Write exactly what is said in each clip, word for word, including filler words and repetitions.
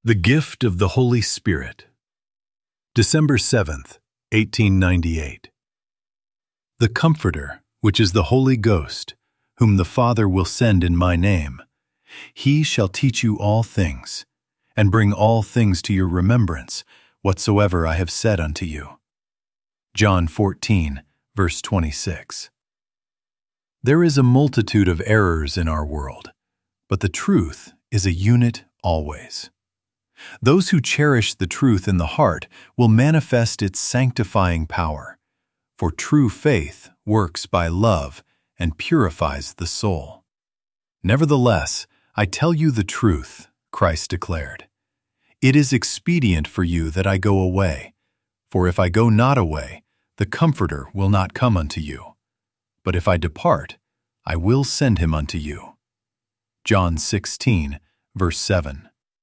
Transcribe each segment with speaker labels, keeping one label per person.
Speaker 1: The Gift of the Holy Spirit. December seventh, eighteen ninety-eight. The Comforter, which is the Holy Ghost, whom the Father will send in my name, he shall teach you all things, and bring all things to your remembrance, whatsoever I have said unto you. John fourteen, verse twenty-six. There is a multitude of errors in our world, but the truth is a unit always. Those who cherish the truth in the heart will manifest its sanctifying power, for true faith works by love and purifies the soul. Nevertheless, I tell you the truth, Christ declared. It is expedient for you that I go away, for if I go not away, the Comforter will not come unto you. But if I depart, I will send him unto you. John sixteen, verse seven.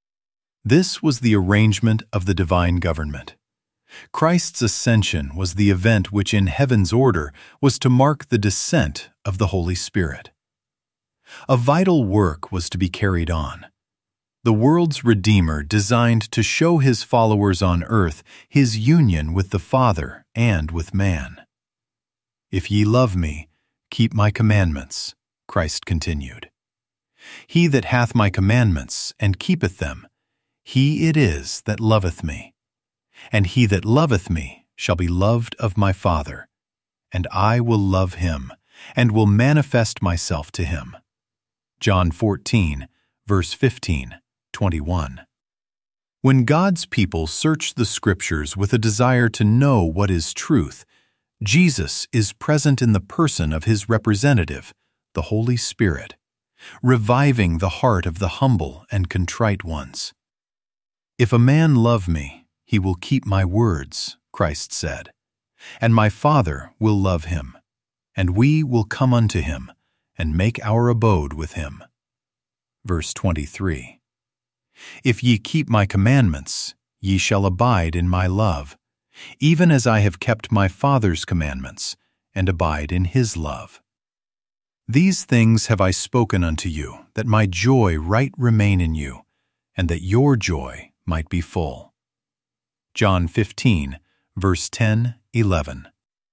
Speaker 1: This was the arrangement of the divine government. Christ's ascension was the event which in heaven's order was to mark the descent of the Holy Spirit. A vital work was to be carried on. The world's Redeemer designed to show his followers on earth his union with the Father and with man. If ye love me, keep my commandments, Christ continued. He that hath my commandments and keepeth them, he it is that loveth me. And he that loveth me shall be loved of my Father, and I will love him, and will manifest myself to him. John fourteen, verse fifteen, twenty-one. When God's people search the Scriptures with a desire to know what is truth, Jesus is present in the person of his representative, the Holy Spirit, reviving the heart of the humble and contrite ones. If a man love me, he will keep my words, Christ said, and my Father will love him, and we will come unto him, and make our abode with him. Verse twenty-three. If ye keep my commandments, ye shall abide in my love, even as I have kept my Father's commandments, and abide in his love. These things have I spoken unto you, that my joy right remain in you, and that your joy might be full. John fifteen, verse ten, eleven.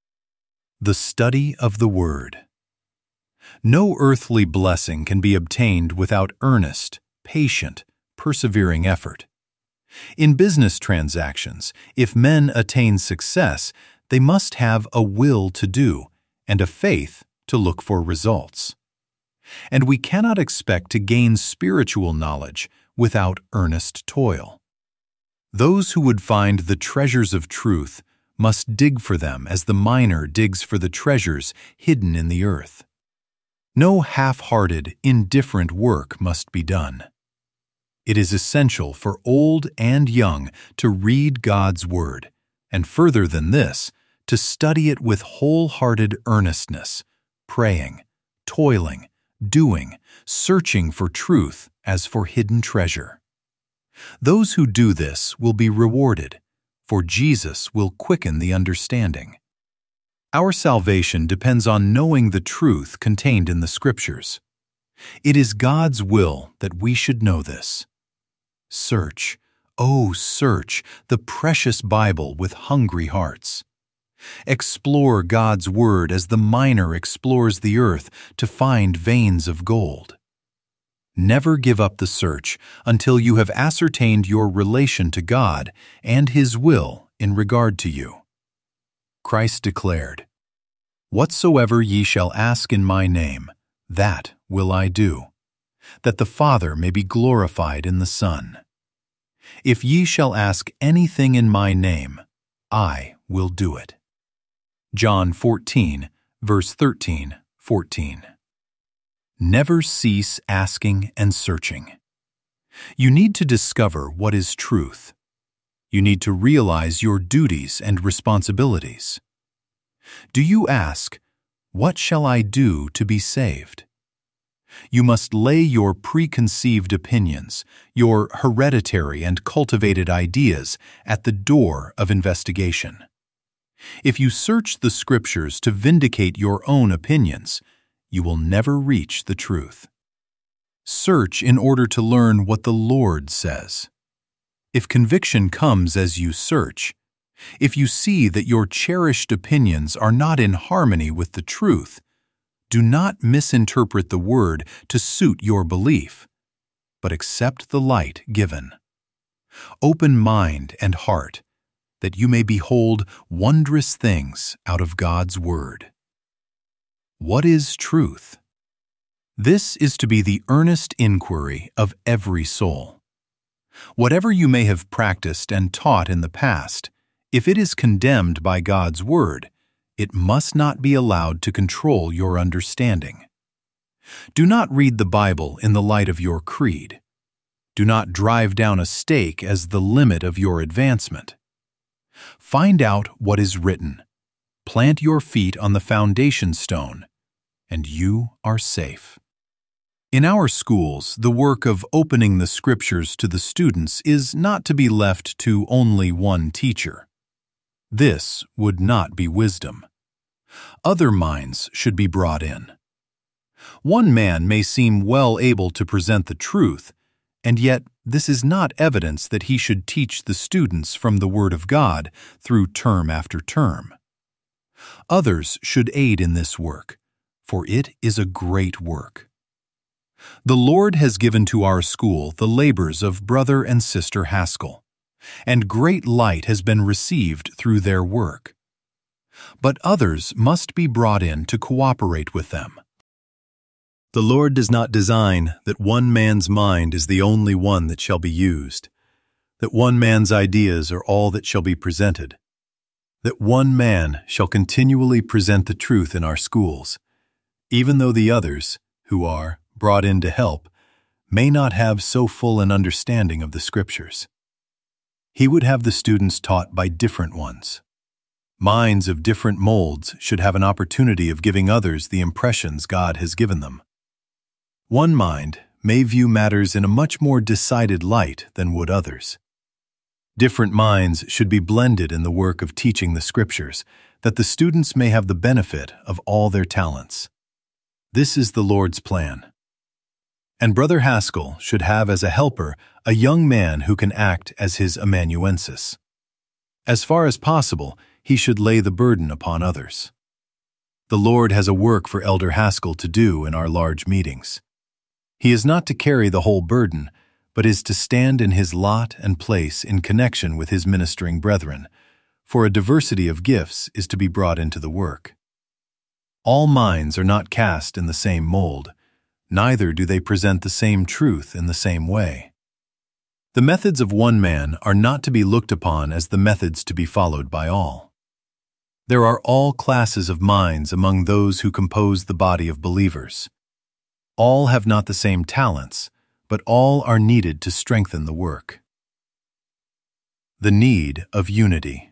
Speaker 1: The study of the Word. No earthly blessing can be obtained without earnest, patient, persevering effort. In business transactions, if men attain success, they must have a will to do and a faith to look for results. And we cannot expect to gain spiritual knowledge without earnest toil. Those who would find the treasures of truth must dig for them as the miner digs for the treasures hidden in the earth. No half-hearted, indifferent work must be done. It is essential for old and young to read God's Word, and further than this, to study it with wholehearted earnestness, praying, toiling, doing, searching for truth as for hidden treasure. Those who do this will be rewarded, for Jesus will quicken the understanding. Our salvation depends on knowing the truth contained in the Scriptures. It is God's will that we should know this. Search, oh search, the precious Bible with hungry hearts. Explore God's Word as the miner explores the earth to find veins of gold. Never give up the search until you have ascertained your relation to God and His will in regard to you. Christ declared, "Whatsoever ye shall ask in my name, that will I do, that the Father may be glorified in the Son. If ye shall ask anything in my name, I will do it." John fourteen, verse thirteen, fourteen. Never cease asking and searching. You need to discover what is truth. You need to realize your duties and responsibilities. Do you ask, "What shall I do to be saved?" You must lay your preconceived opinions, your hereditary and cultivated ideas at the door of investigation. If you search the Scriptures to vindicate your own opinions, you will never reach the truth. Search in order to learn what the Lord says. If conviction comes as you search, if you see that your cherished opinions are not in harmony with the truth, do not misinterpret the word to suit your belief, but accept the light given. Open mind and heart, that you may behold wondrous things out of God's word. What is truth? This is to be the earnest inquiry of every soul. Whatever you may have practiced and taught in the past, if it is condemned by God's word, it must not be allowed to control your understanding. Do not read the Bible in the light of your creed. Do not drive down a stake as the limit of your advancement. Find out what is written. Plant your feet on the foundation stone, and you are safe. In our schools, the work of opening the scriptures to the students is not to be left to only one teacher. This would not be wisdom. Other minds should be brought in. One man may seem well able to present the truth, and yet this is not evidence that he should teach the students from the Word of God through term after term. Others should aid in this work, for it is a great work. The Lord has given to our school the labors of Brother and Sister Haskell, and great light has been received through their work. But others must be brought in to cooperate with them. The Lord does not design that one man's mind is the only one that shall be used, that one man's ideas are all that shall be presented, that one man shall continually present the truth in our schools, even though the others, who are brought in to help, may not have so full an understanding of the Scriptures. He would have the students taught by different ones. Minds of different molds should have an opportunity of giving others the impressions God has given them. One mind may view matters in a much more decided light than would others. Different minds should be blended in the work of teaching the Scriptures, that the students may have the benefit of all their talents. This is the Lord's plan. And Brother Haskell should have as a helper a young man who can act as his amanuensis. As far as possible, he should lay the burden upon others. The Lord has a work for Elder Haskell to do in our large meetings. He is not to carry the whole burden, but is to stand in his lot and place in connection with his ministering brethren, for a diversity of gifts is to be brought into the work. All minds are not cast in the same mold, neither do they present the same truth in the same way. The methods of one man are not to be looked upon as the methods to be followed by all. There are all classes of minds among those who compose the body of believers. All have not the same talents, but all are needed to strengthen the work. The need of unity.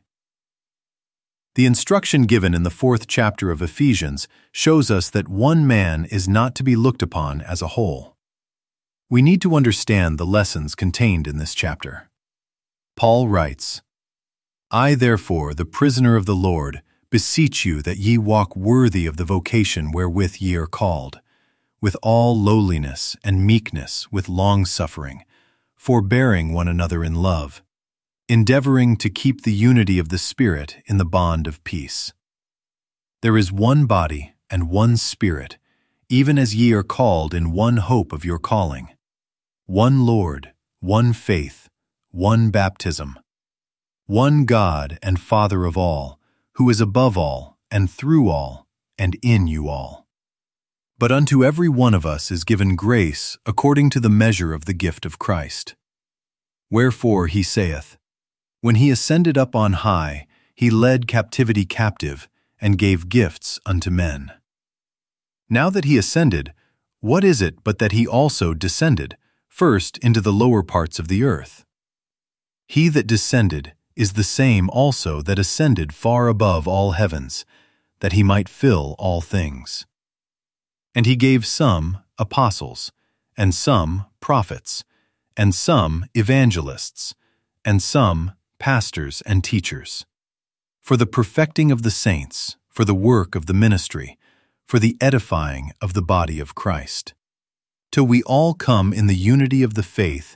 Speaker 1: The instruction given in the fourth chapter of Ephesians shows us that one man is not to be looked upon as a whole. We need to understand the lessons contained in this chapter. Paul writes, I, therefore, the prisoner of the Lord, beseech you that ye walk worthy of the vocation wherewith ye are called, with all lowliness and meekness, with long-suffering, forbearing one another in love, endeavoring to keep the unity of the Spirit in the bond of peace. There is one body and one Spirit, even as ye are called in one hope of your calling, one Lord, one faith, one baptism, one God and Father of all, who is above all, and through all, and in you all. But unto every one of us is given grace according to the measure of the gift of Christ. Wherefore he saith, When he ascended up on high, he led captivity captive, and gave gifts unto men. Now that he ascended, what is it but that he also descended, first into the lower parts of the earth? He that descended is the same also that ascended far above all heavens, that he might fill all things. And he gave some apostles, and some prophets, and some evangelists, and some pastors and teachers, for the perfecting of the saints, for the work of the ministry, for the edifying of the body of Christ, till we all come in the unity of the faith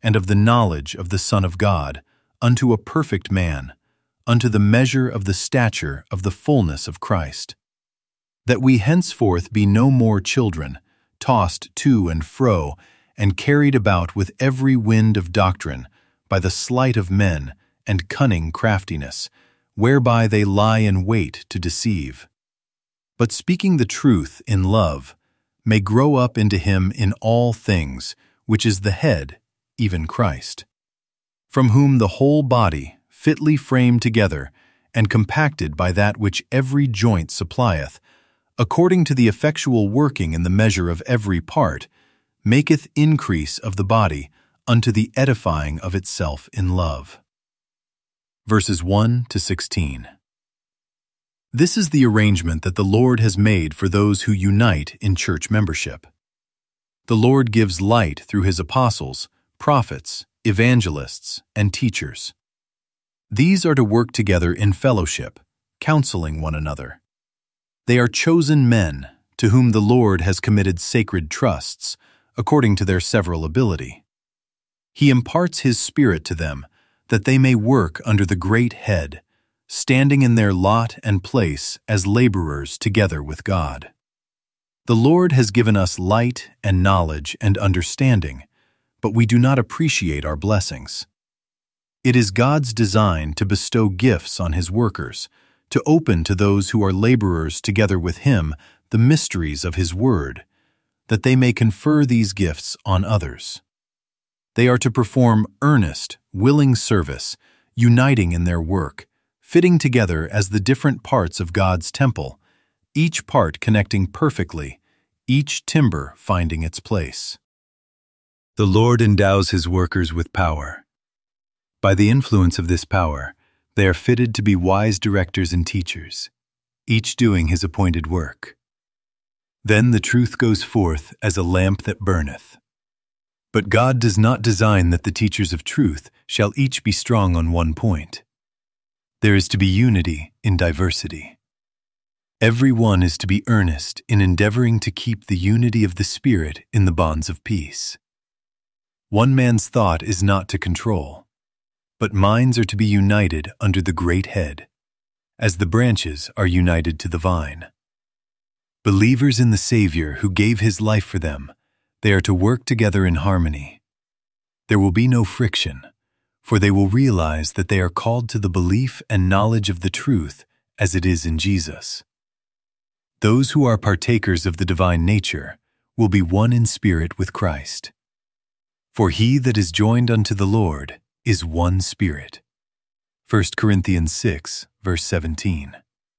Speaker 1: and of the knowledge of the Son of God, unto a perfect man, unto the measure of the stature of the fullness of Christ. That we henceforth be no more children, tossed to and fro, and carried about with every wind of doctrine, by the sleight of men and cunning craftiness, whereby they lie in wait to deceive. But speaking the truth in love, may grow up into him in all things, which is the head, even Christ, from whom the whole body, fitly framed together, and compacted by that which every joint supplieth, according to the effectual working in the measure of every part, maketh increase of the body unto the edifying of itself in love. Verses one to sixteen. This is the arrangement that the Lord has made for those who unite in church membership. The Lord gives light through his apostles, prophets, evangelists, and teachers. These are to work together in fellowship, counseling one another. They are chosen men to whom the Lord has committed sacred trusts, according to their several ability. He imparts his Spirit to them, that they may work under the great Head, standing in their lot and place as laborers together with God. The Lord has given us light and knowledge and understanding, but we do not appreciate our blessings. It is God's design to bestow gifts on his workers, to open to those who are laborers together with him the mysteries of his word, that they may confer these gifts on others. They are to perform earnest, willing service, uniting in their work, fitting together as the different parts of God's temple, each part connecting perfectly, each timber finding its place. The Lord endows his workers with power. By the influence of this power, they are fitted to be wise directors and teachers, each doing his appointed work. Then the truth goes forth as a lamp that burneth. But God does not design that the teachers of truth shall each be strong on one point. There is to be unity in diversity. Every one is to be earnest in endeavoring to keep the unity of the Spirit in the bonds of peace. One man's thought is not to control, but minds are to be united under the great Head, as the branches are united to the vine. Believers in the Savior who gave his life for them, they are to work together in harmony. There will be no friction, for they will realize that they are called to the belief and knowledge of the truth as it is in Jesus. Those who are partakers of the divine nature will be one in spirit with Christ. For he that is joined unto the Lord is one spirit. First Corinthians six, verse seventeen.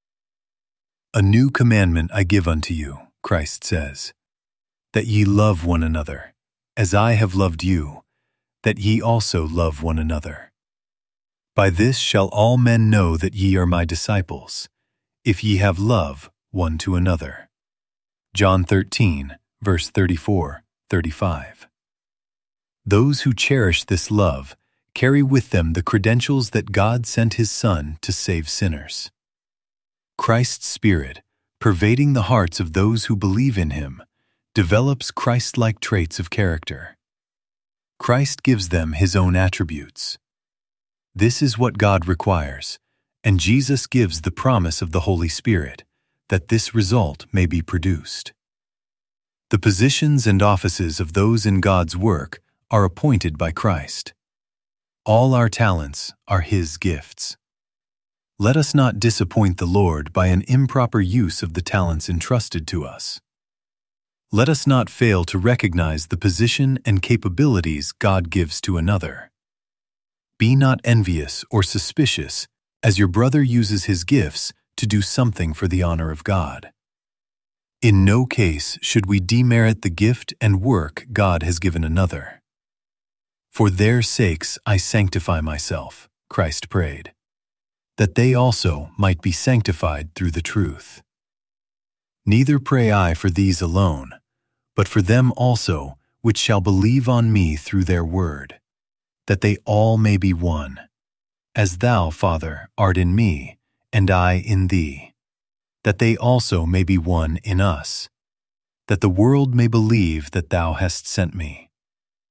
Speaker 1: A new commandment I give unto you, Christ says, that ye love one another, as I have loved you, that ye also love one another. By this shall all men know that ye are my disciples, if ye have love one to another. John thirteen, verse thirty-four, thirty-five. Those who cherish this love carry with them the credentials that God sent his Son to save sinners. Christ's Spirit, pervading the hearts of those who believe in him, develops Christ-like traits of character. Christ gives them his own attributes. This is what God requires, and Jesus gives the promise of the Holy Spirit, that this result may be produced. The positions and offices of those in God's work are appointed by Christ. All our talents are his gifts. Let us not disappoint the Lord by an improper use of the talents entrusted to us. Let us not fail to recognize the position and capabilities God gives to another. Be not envious or suspicious as your brother uses his gifts to do something for the honor of God. In no case should we demerit the gift and work God has given another. For their sakes I sanctify myself, Christ prayed, that they also might be sanctified through the truth. Neither pray I for these alone, but for them also which shall believe on me through their word, that they all may be one, as thou, Father, art in me, and I in thee, that they also may be one in us, that the world may believe that thou hast sent me.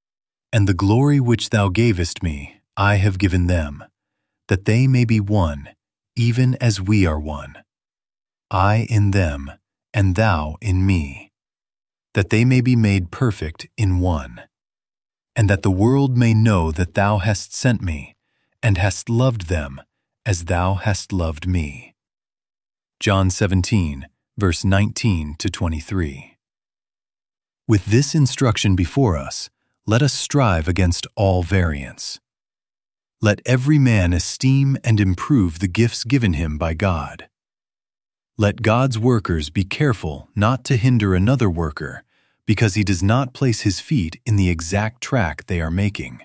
Speaker 1: And the glory which thou gavest me, I have given them, that they may be one, even as we are one. I in them, and thou in me, that they may be made perfect in one, and that the world may know that thou hast sent me, and hast loved them as thou hast loved me. John seventeen, verse nineteen to twenty-three. With this instruction before us, let us strive against all variance. Let every man esteem and improve the gifts given him by God. Let God's workers be careful not to hinder another worker, because he does not place his feet in the exact track they are making.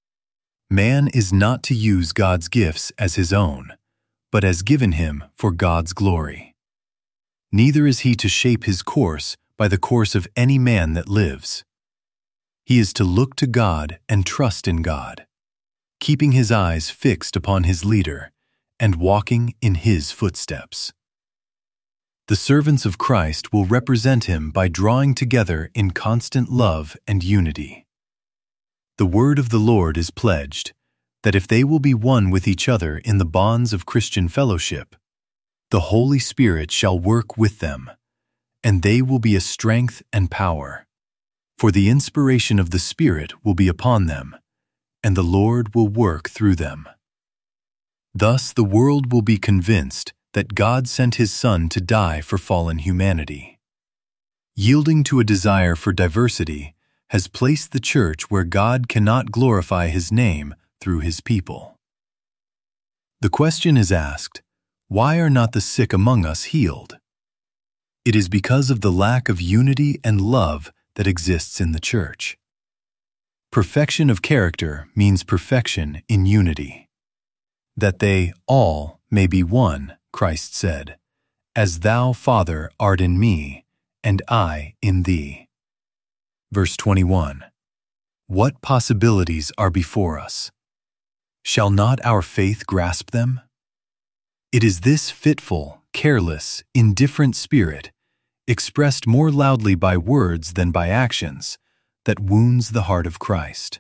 Speaker 1: Man is not to use God's gifts as his own, but as given him for God's glory. Neither is he to shape his course by the course of any man that lives. He is to look to God and trust in God, keeping his eyes fixed upon his leader and walking in his footsteps. The servants of Christ will represent him by drawing together in constant love and unity. The word of the Lord is pledged that if they will be one with each other in the bonds of Christian fellowship, the Holy Spirit shall work with them, and they will be a strength and power, for the inspiration of the Spirit will be upon them, and the Lord will work through them. Thus the world will be convinced that God sent His Son to die for fallen humanity. Yielding to a desire for diversity has placed the Church where God cannot glorify His name through His people. The question is asked, why are not the sick among us healed? It is because of the lack of unity and love that exists in the Church. Perfection of character means perfection in unity. That they all may be one, Christ said, as thou, Father, art in me, and I in thee. Verse twenty-one. What possibilities are before us? Shall not our faith grasp them? It is this fitful, careless, indifferent spirit, expressed more loudly by words than by actions, that wounds the heart of Christ.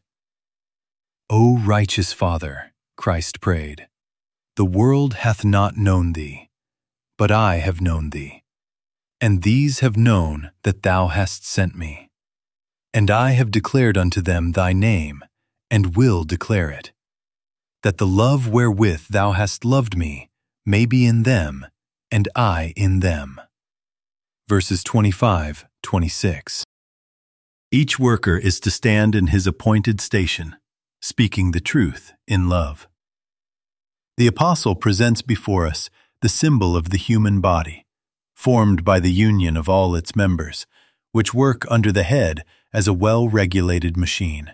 Speaker 1: O righteous Father, Christ prayed, the world hath not known thee, but I have known thee, and these have known that thou hast sent me. And I have declared unto them thy name, and will declare it, that the love wherewith thou hast loved me may be in them, and I in them. Verses twenty-five, twenty-six. Each worker is to stand in his appointed station, speaking the truth in love. The apostle presents before us the symbol of the human body, formed by the union of all its members, which work under the head as a well-regulated machine.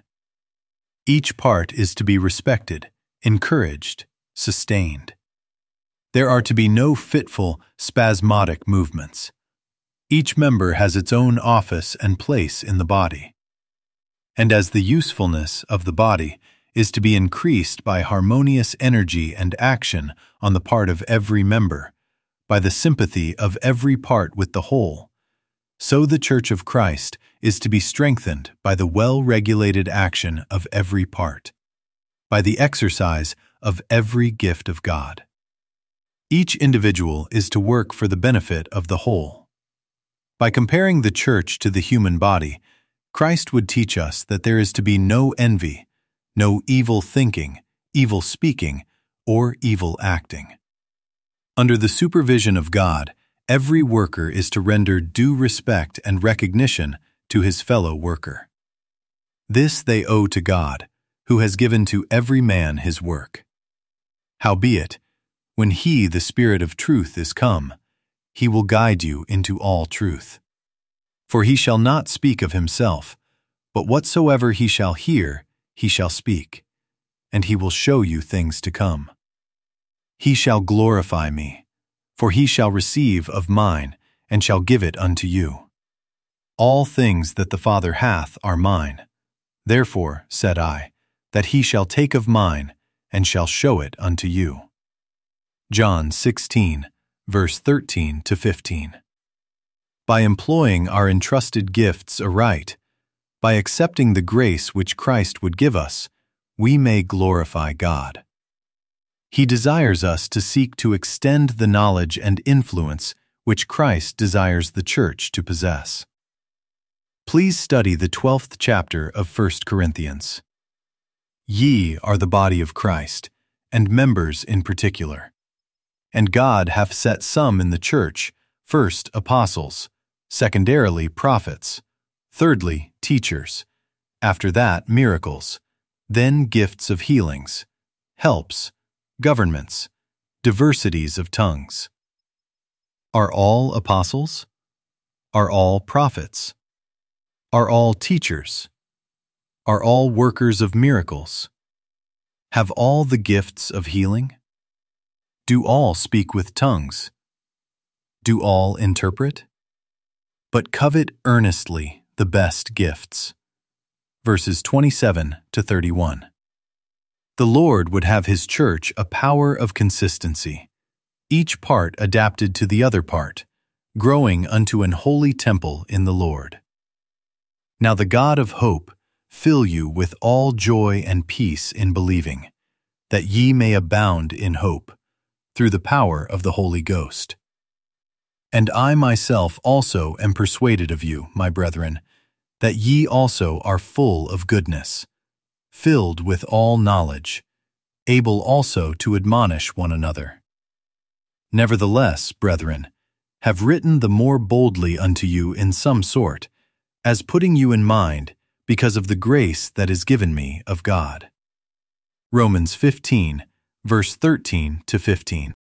Speaker 1: Each part is to be respected, encouraged, sustained. There are to be no fitful, spasmodic movements. Each member has its own office and place in the body. And as the usefulness of the body is to be increased by harmonious energy and action on the part of every member, by the sympathy of every part with the whole, so the Church of Christ is to be strengthened by the well-regulated action of every part, by the exercise of every gift of God. Each individual is to work for the benefit of the whole. By comparing the Church to the human body, Christ would teach us that there is to be no envy, no evil thinking, evil speaking, or evil acting. Under the supervision of God, every worker is to render due respect and recognition to his fellow worker. This they owe to God, who has given to every man his work. Howbeit, when He, the Spirit of truth, is come, He will guide you into all truth. For He shall not speak of Himself, but whatsoever He shall hear, He shall speak, and He will show you things to come. He shall glorify me, for He shall receive of mine, and shall give it unto you. All things that the Father hath are mine. Therefore, said I, that He shall take of mine, and shall show it unto you. John sixteen, verse thirteen to fifteen. By employing our entrusted gifts aright, by accepting the grace which Christ would give us, we may glorify God. He desires us to seek to extend the knowledge and influence which Christ desires the church to possess. Please study the twelfth chapter of First Corinthians. Ye are the body of Christ, and members in particular. And God hath set some in the church, first apostles, secondarily prophets, thirdly teachers, after that miracles, then gifts of healings, helps, governments, diversities of tongues. Are all apostles? Are all prophets? Are all teachers? Are all workers of miracles? Have all the gifts of healing? Do all speak with tongues? Do all interpret? But covet earnestly the best gifts. Verses twenty-seven to thirty-one. The Lord would have His church a power of consistency, each part adapted to the other part, growing unto an holy temple in the Lord. Now the God of hope fill you with all joy and peace in believing, that ye may abound in hope, through the power of the Holy Ghost. And I myself also am persuaded of you, my brethren, that ye also are full of goodness, filled with all knowledge, able also to admonish one another. Nevertheless, brethren, have written the more boldly unto you in some sort, as putting you in mind, because of the grace that is given me of God. Romans fifteen, verse thirteen to fifteen.